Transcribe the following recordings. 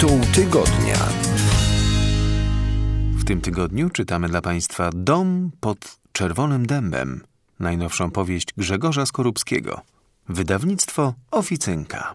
Tytuł tygodnia. W tym tygodniu czytamy dla Państwa Dom pod czerwonym dębem, najnowszą powieść Grzegorza Skorupskiego. Wydawnictwo Oficynka.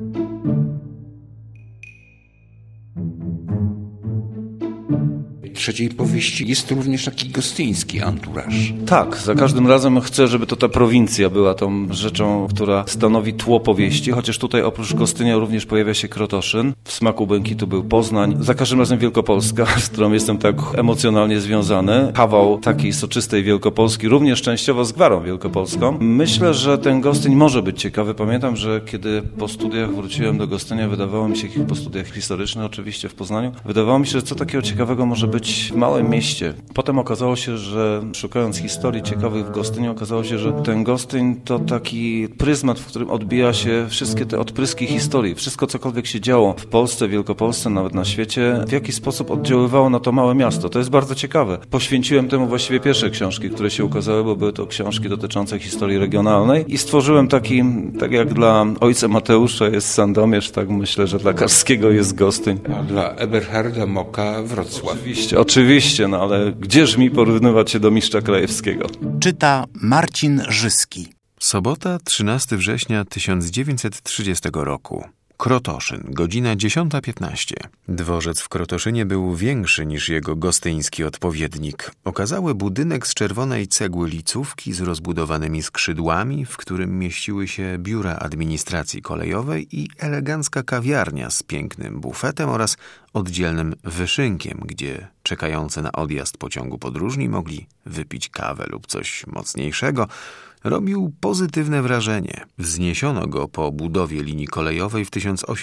W trzeciej powieści jest również taki gostyński anturaż. Tak, za każdym razem chcę, żeby to ta prowincja była tą rzeczą, która stanowi tło powieści, chociaż tutaj oprócz Gostynia również pojawia się Krotoszyn. W smaku Błękitu był Poznań. Za każdym razem Wielkopolska, z którą jestem tak emocjonalnie związany. Kawał takiej soczystej Wielkopolski, również częściowo z Gwarą Wielkopolską. Myślę, że ten Gostyń może być ciekawy. Pamiętam, że kiedy po studiach wróciłem do Gostynia, wydawało mi się, po studiach historycznych oczywiście w Poznaniu, wydawało mi się, że co takiego ciekawego może być w małym mieście. Potem okazało się, że szukając historii ciekawych w Gostyniu, okazało się, że ten Gostyń to taki pryzmat, w którym odbija się wszystkie te odpryski historii. Wszystko, cokolwiek się działo w Polsce, Wielkopolsce, nawet na świecie, w jakiś sposób oddziaływało na to małe miasto. To jest bardzo ciekawe. Poświęciłem temu właściwie pierwsze książki, które się ukazały, bo były to książki dotyczące historii regionalnej i stworzyłem taki, tak jak dla ojca Mateusza jest Sandomierz, tak myślę, że dla Karskiego jest Gostyń. A dla Eberharda Moka Wrocław. Oczywiście, no ale gdzież mi porównywać się do mistrza Krajewskiego? Czyta Marcin Żyski. Sobota, 13 września 1930 roku. Krotoszyn, godzina 10:15. Dworzec w Krotoszynie był większy niż jego gostyński odpowiednik. Okazały budynek z czerwonej cegły licówki z rozbudowanymi skrzydłami, w którym mieściły się biura administracji kolejowej i elegancka kawiarnia z pięknym bufetem oraz oddzielnym wyszynkiem, gdzie czekający na odjazd pociągu podróżni mogli wypić kawę lub coś mocniejszego. Robił pozytywne wrażenie. Wzniesiono go po budowie linii kolejowej w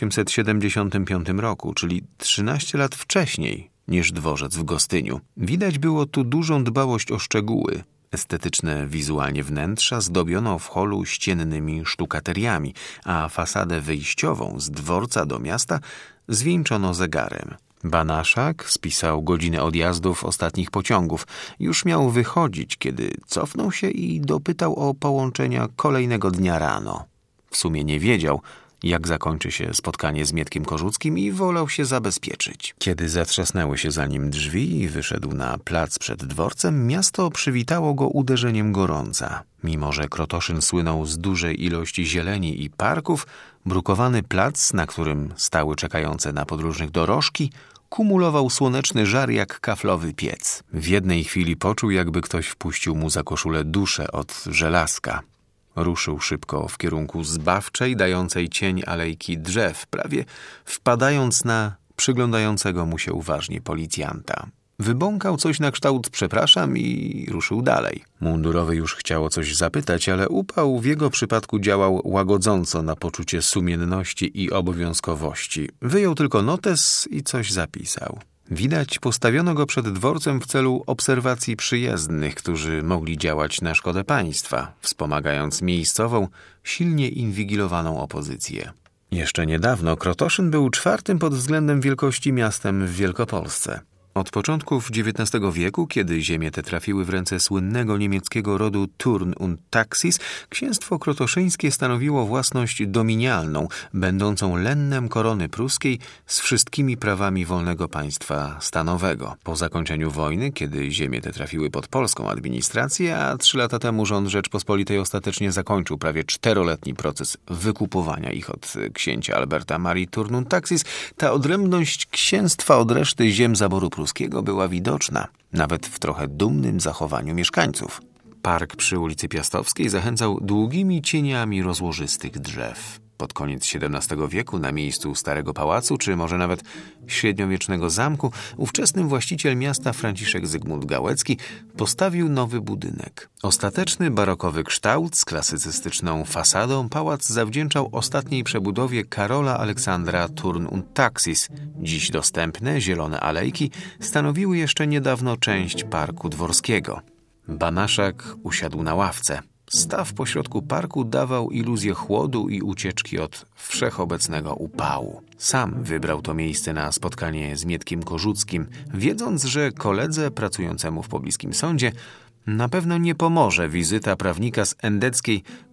1875 roku, czyli 13 lat wcześniej niż dworzec w Gostyniu. Widać było tu dużą dbałość o szczegóły. Estetyczne wizualnie wnętrza zdobiono w holu ściennymi sztukateriami, a fasadę wyjściową z dworca do miasta zwieńczono zegarem. Banaszak spisał godzinę odjazdów ostatnich pociągów. Już miał wychodzić, kiedy cofnął się i dopytał o połączenia kolejnego dnia rano. W sumie nie wiedział, jak zakończy się spotkanie z Mietkiem Korzuckim i wolał się zabezpieczyć. Kiedy zatrzasnęły się za nim drzwi i wyszedł na plac przed dworcem, miasto przywitało go uderzeniem gorąca. Mimo że Krotoszyn słynął z dużej ilości zieleni i parków, brukowany plac, na którym stały czekające na podróżnych dorożki, kumulował słoneczny żar jak kaflowy piec. W jednej chwili poczuł, jakby ktoś wpuścił mu za koszulę duszę od żelazka. Ruszył szybko w kierunku zbawczej, dającej cień alejki drzew, prawie wpadając na przyglądającego mu się uważnie policjanta. Wybąkał coś na kształt przepraszam i ruszył dalej. Mundurowy już chciał o coś zapytać, ale upał w jego przypadku działał łagodząco na poczucie sumienności i obowiązkowości. Wyjął tylko notes i coś zapisał. Widać, postawiono go przed dworcem w celu obserwacji przyjezdnych, którzy mogli działać na szkodę państwa, wspomagając miejscową, silnie inwigilowaną opozycję. Jeszcze niedawno Krotoszyn był czwartym pod względem wielkości miastem w Wielkopolsce. Od początków XIX wieku, kiedy ziemie te trafiły w ręce słynnego niemieckiego rodu Thurn und Taxis, księstwo krotoszyńskie stanowiło własność dominialną, będącą lennem korony pruskiej z wszystkimi prawami wolnego państwa stanowego. Po zakończeniu wojny, kiedy ziemie te trafiły pod polską administrację, a 3 lata temu rząd Rzeczpospolitej ostatecznie zakończył prawie 4-letni proces wykupowania ich od księcia Alberta Marii Thurn und Taxis, ta odrębność księstwa od reszty ziem zaboru pruskiego była widoczna, nawet w trochę dumnym zachowaniu mieszkańców. Park przy ulicy Piastowskiej zachęcał długimi cieniami rozłożystych drzew. Pod koniec XVII wieku na miejscu starego pałacu, czy może nawet średniowiecznego zamku, ówczesny właściciel miasta Franciszek Zygmunt Gałecki postawił nowy budynek. Ostateczny barokowy kształt z klasycystyczną fasadą pałac zawdzięczał ostatniej przebudowie Karola Aleksandra Thurn und Taxis. Dziś dostępne zielone alejki stanowiły jeszcze niedawno część parku dworskiego. Banaszak usiadł na ławce. Staw pośrodku parku dawał iluzję chłodu i ucieczki od wszechobecnego upału. Sam wybrał to miejsce na spotkanie z Mietkiem Korzuckim, wiedząc, że koledze pracującemu w pobliskim sądzie na pewno nie pomoże wizyta prawnika z endeckiej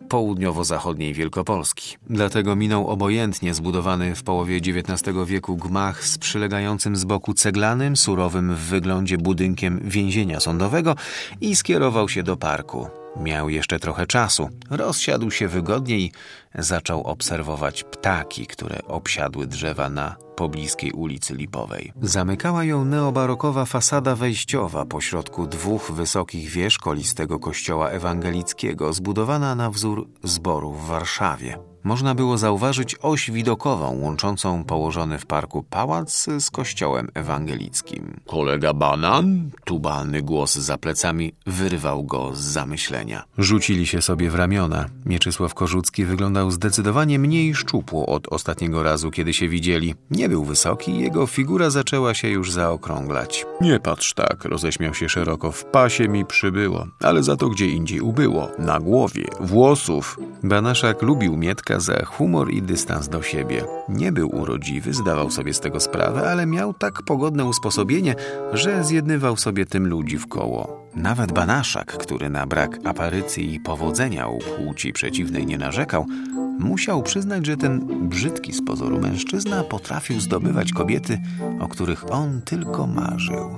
południowo-zachodniej Wielkopolski. Dlatego minął obojętnie zbudowany w połowie XIX wieku gmach z przylegającym z boku ceglanym, surowym w wyglądzie budynkiem więzienia sądowego i skierował się do parku. Miał jeszcze trochę czasu. Rozsiadł się wygodnie i zaczął obserwować ptaki, które obsiadły drzewa na pobliskiej ulicy Lipowej. Zamykała ją neobarokowa fasada wejściowa pośrodku dwóch wysokich wież kolistego kościoła ewangelickiego, zbudowana na wzór zboru w Warszawie. Można było zauważyć oś widokową łączącą położony w parku pałac z kościołem ewangelickim. Kolega Banan? Tubalny głos za plecami wyrwał go z zamyślenia. Rzucili się sobie w ramiona. Mieczysław Korzucki wyglądał zdecydowanie mniej szczupło od ostatniego razu, kiedy się widzieli. Nie był wysoki i jego figura zaczęła się już zaokrąglać. Nie patrz tak, roześmiał się szeroko. W pasie mi przybyło, ale za to gdzie indziej ubyło. Na głowie, włosów. Banaszak lubił Mietka za humor i dystans do siebie. Nie był urodziwy, zdawał sobie z tego sprawę, ale miał tak pogodne usposobienie, że zjednywał sobie tym ludzi w koło. Nawet Banaszak, który na brak aparycji i powodzenia u płci przeciwnej nie narzekał, musiał przyznać, że ten brzydki z pozoru mężczyzna potrafił zdobywać kobiety, o których on tylko marzył.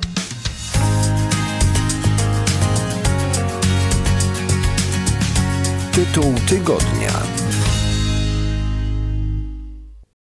Tytuł tygodnia.